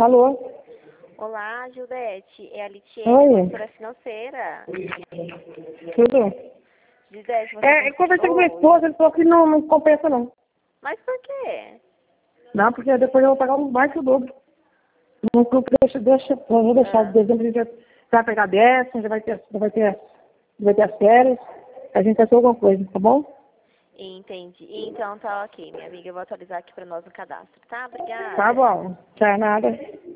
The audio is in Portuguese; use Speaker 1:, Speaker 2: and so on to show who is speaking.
Speaker 1: Alô?
Speaker 2: Olá, Gildete. É a Litiene,
Speaker 1: Oi.
Speaker 2: consultora financeira.
Speaker 1: Tudo?
Speaker 2: Gildete, você
Speaker 1: Eu conversei com
Speaker 2: consultou
Speaker 1: minha esposa, ele falou que não compensa não.
Speaker 2: Mas por quê?
Speaker 1: Não, porque depois eu vou pagar mais que o dobro. Não vou deixar de dezembro, a gente vai pegar 10, já vai ter as férias, a gente vai ter alguma coisa, tá bom?
Speaker 2: Entendi. Então tá ok, minha amiga. Eu vou atualizar aqui pra nós no cadastro, tá? Obrigada.
Speaker 1: Tá bom, tá nada.